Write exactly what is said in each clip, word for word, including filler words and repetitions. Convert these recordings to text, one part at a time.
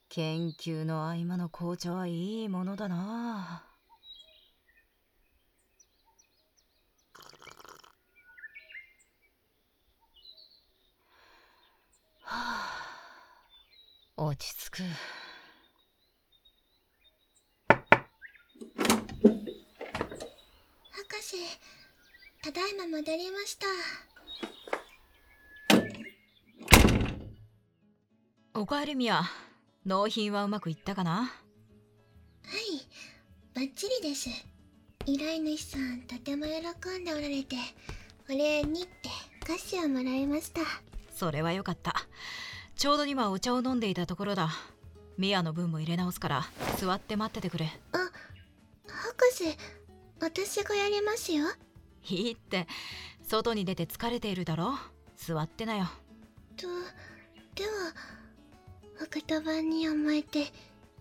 研究の合間の紅茶はいいものだな。はあ、落ち着く。 博士、ただいま戻りました。 おかえりミヤ。納品はうまくいったかな？ はい、バッチリです。依頼主さんとても喜んでおられて、お礼にって菓子をもらいました。 それはよかった。ちょうど今お茶を飲んでいたところだ。ミヤの分も入れ直すから座って待っててくれ。 あ、博士、私がやりますよ。 いいって、外に出て疲れているだろ。座ってなよ。 と、ではお言葉に甘えて。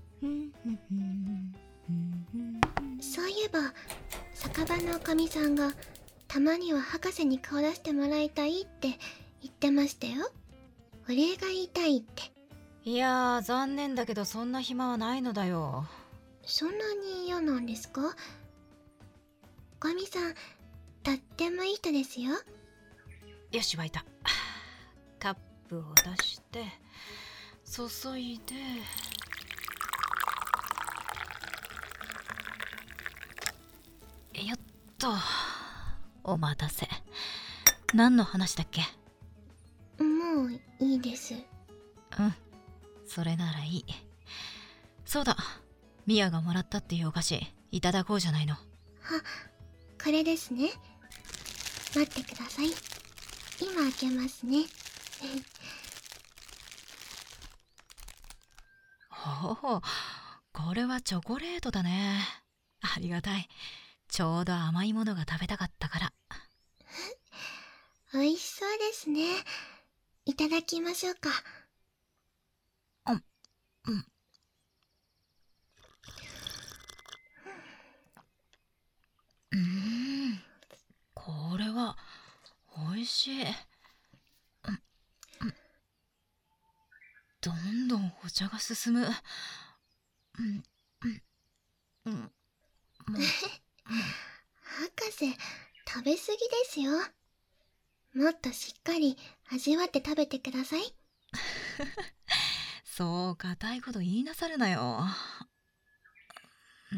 そういえば酒場のおかみさんがたまには博士に顔出してもらいたいって言ってましたよ。お礼が言いたいって。 いやー、残念だけどそんな暇はないのだよ。 そんなに嫌なんですか？おかみさんとってもいい人ですよ。 よし、沸いた。カップを出して注いで、よっと。お待たせ。何の話だっけ？ もういいです。 うん、それならいい。そうだ、ミヤがもらったっていうお菓子いただこうじゃないの。 は、これですね。待ってください。今開けますね。 ほう、これはチョコレートだね。ありがたい。ちょうど甘いものが食べたかったから。 美味しそうですね。いただきましょうか。 うん、うん。うーん、これは美味しい。うん、うん、どんどんお茶が進む。うん、うん、うん、もう、もう。 博士、食べ過ぎですよ。もっとしっかり味わって食べてください。 そう固いこと言いなさるなよ。うん、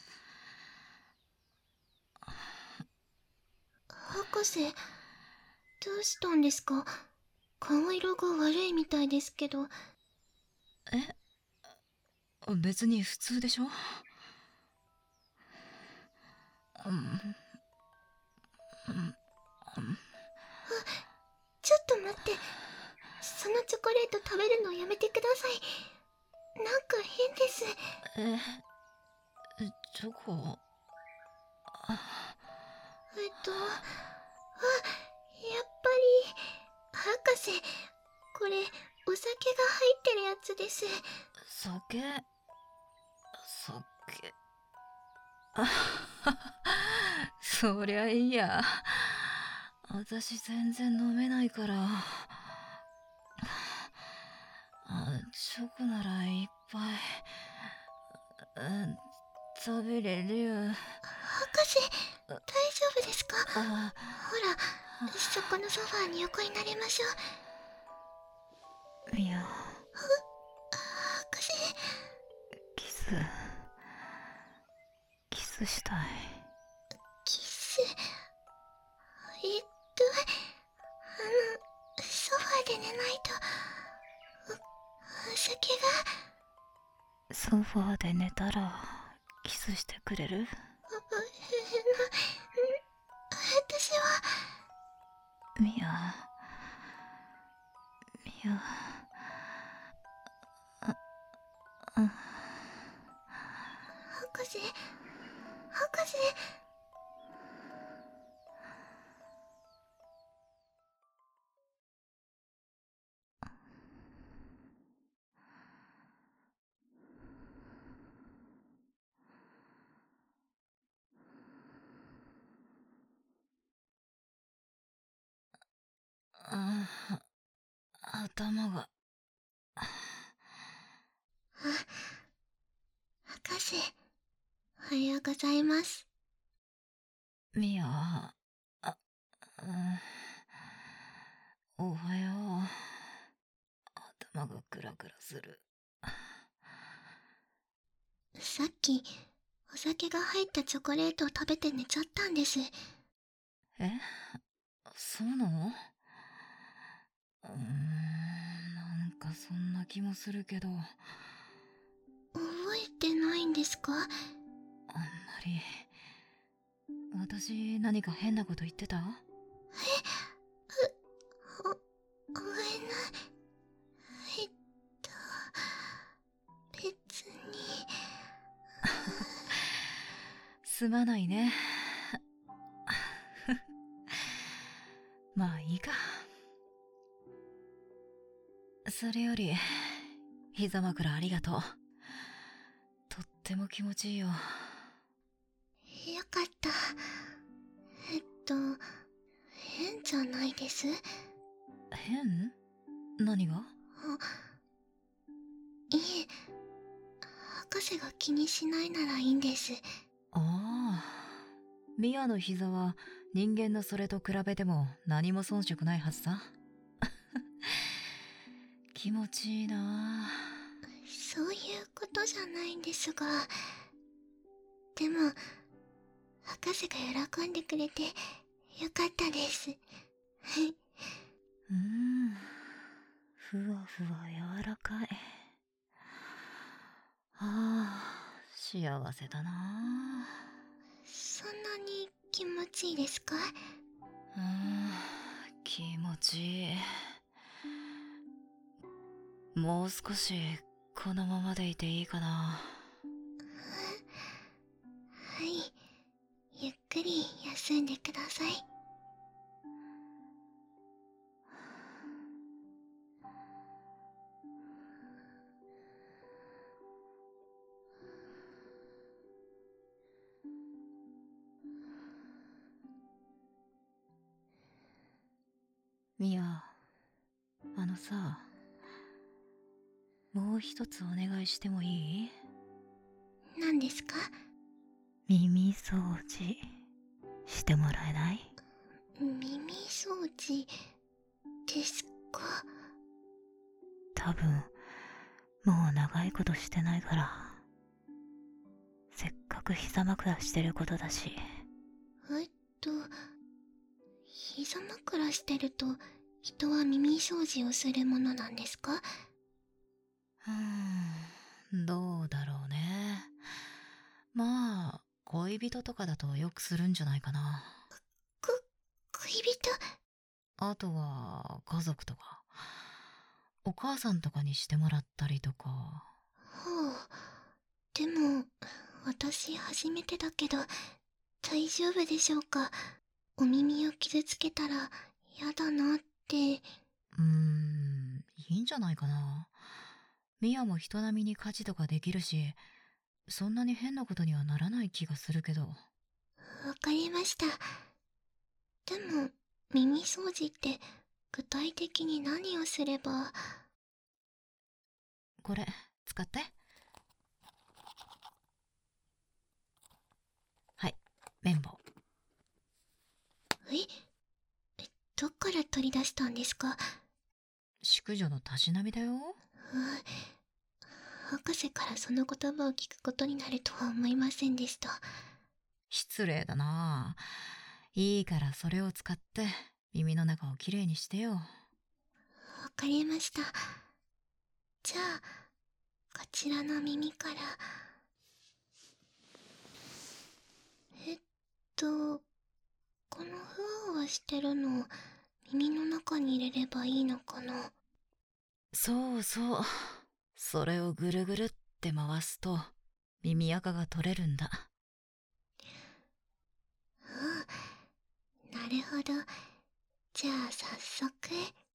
博士、どうしたんですか？顔色が悪いみたいですけど。 え、別に普通でしょ。うん、うん、うん。 ちょっと待って。そのチョコレート食べるのやめてください。なんか変です。 え、チョコ。 えっと、あ、やっぱり、博士、これ、お酒が入ってるやつです。 酒、酒。あそりゃいいや。私全然飲めないから。あ、チョコならいっぱい、うん、食べれるよ。 博士、大丈夫ですか？ほあ、 ら、そこのソファーに横になりましょう。 いや、 博士、 キス、キスしたい。 キス。えっと、あの、ソファーで寝ないと、お、お酒が。 ソファーで寝たらキスしてくれる？ あ、あ、私は。 ミヤ、ミヤ、あ、あ、 博士、博士。 あ、頭が。 博士、おはようございます。 ミア、あ、うん、おはよう。頭がクラクラする。 さっき、お酒が入ったチョコレートを食べて寝ちゃったんです。 え？そうなの？うーん、なんかそんな気もするけど。 覚えてないんですか？ あんまり。私、何か変なこと言ってた？ え、う、ご、ごめんな。えっと、別に。 すまないね。まあいいか。それより、膝枕ありがとう。とっても気持ちいいよ。 よかった。えっと、変じゃないです？ 変？何が？ あ、いえ、博士が気にしないならいいんです。 ああ、ミアの膝は人間のそれと比べても何も遜色ないはずさ。気持ちいいな。 そういうことじゃないんですが、でも博士が喜んでくれてよかったです。 うん、ふわふわ柔らかい。ああ、幸せだな。 そんなに気持ちいいですか？ うん、気持ちいい。もう少しこのままでいていいかな。 はい、ゆっくり休んでください。 ミア、あのさ、もう一つお願いしてもいい？ 何ですか？ 耳掃除してもらえない？ 耳掃除ですか？ 多分もう長いことしてないから。せっかく膝枕してることだし。 えっと、膝枕してると人は耳掃除をするものなんですか？ うーん、どうだろうね。まあ恋人とかだとよくするんじゃないかな。 こ、恋人？ あとは家族とかお母さんとかにしてもらったりとか。 ほう。でも、私初めてだけど、大丈夫でしょうか？お耳を傷つけたら嫌だなって。 うーん、いいんじゃないかな。ミアも人並みに家事とかできるし、そんなに変なことにはならない気がするけど。 わかりました。でも、耳掃除って具体的に何をすれば。 これ使って。はい、綿棒。 ええ、どっから取り出したんですか？ 淑女のたしなみだよ。 う博士からその言葉を聞くことになるとは思いませんでした。 失礼だな。いいからそれを使って耳の中をきれいにしてよ。 わかりました。じゃあ、こちらの耳から。えっと、このふわふわしてるのを耳の中に入れればいいのかな？ そうそう。それをぐるぐるって回すと耳垢が取れるんだ。 うん、なるほど。じゃあ早速。